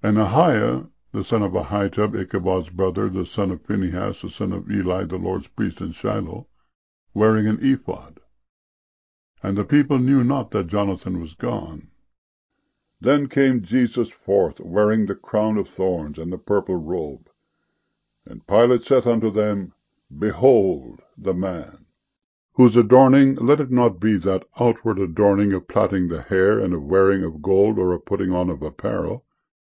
And Ahiah, the son of Ahitub, Ichabod's brother, the son of Phinehas, the son of Eli, the Lord's priest in Shiloh, wearing an ephod. And the people knew not that Jonathan was gone. Then came Jesus forth, wearing the crown of thorns and the purple robe. And Pilate saith unto them, Behold the man, whose adorning, let it not be that outward adorning of plaiting the hair, and of wearing of gold, or of putting on of apparel,